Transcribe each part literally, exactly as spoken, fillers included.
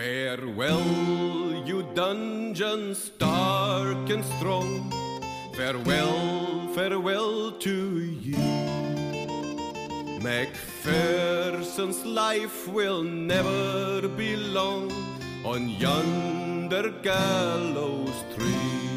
Farewell, you dungeons dark and strong. Farewell, farewell to you. Macpherson's life will never be long on yonder gallows tree.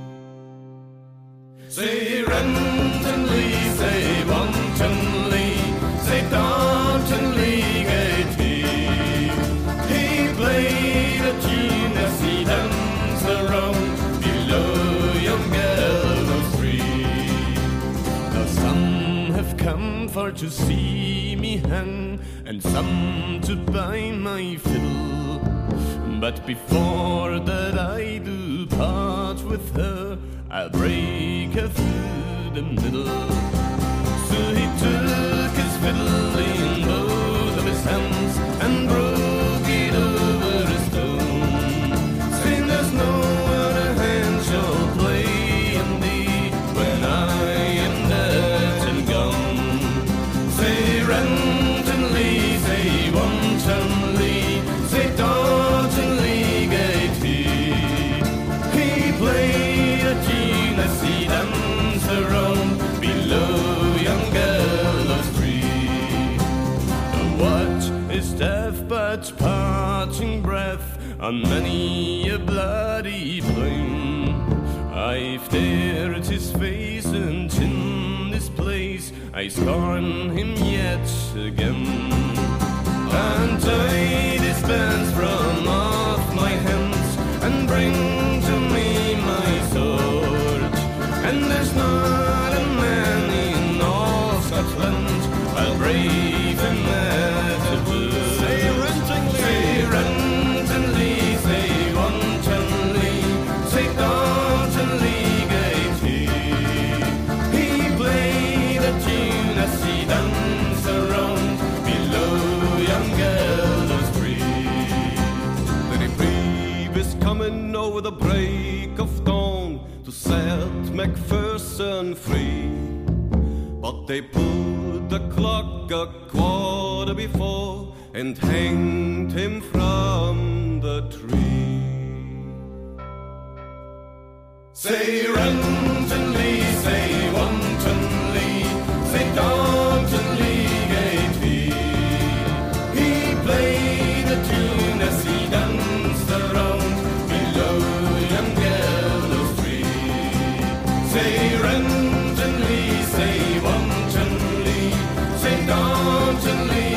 Say Renton Lee, say Wanton Lee, say Darton Lee, Gaiety. He played a tune as he danced around below yon gallows tree. Now some have come for to see me hang, and some to buy my fiddle. But before that I do part with her, I'll break her through the middle. So he took his fiddle in both of his hands and broke it over a stone, saying there's no other hand shall play in thee when I am dead and gone. Say Renton Lee, say Wanton Lee, say Darton Lee, Gaiety. He played a tune as he danced around below young gallows tree. What is death but parting breath on many a bloody plain? I've dared his face, and in this place I scorn him yet again. Untie these bands from off my hands and bring to me my sword. And there's not a man in all Scotland I'll brave him at a word. Say Renton Lee, Say Renton Lee, say Wanton Lee, say Darton Lee, Gaiety. He played a tune as he danced around below young gallows tree. the reprieve is coming over the break of dawn to set Macpherson free. But they put the clock a quarter before and hanged him from the tree. Say Renton Lee, say Wanton Lee, say Darton Lee, Gaiety. He played a tune as he danced around below young gallows tree. Say Renton Lee, say Wanton Lee, say Darton Lee,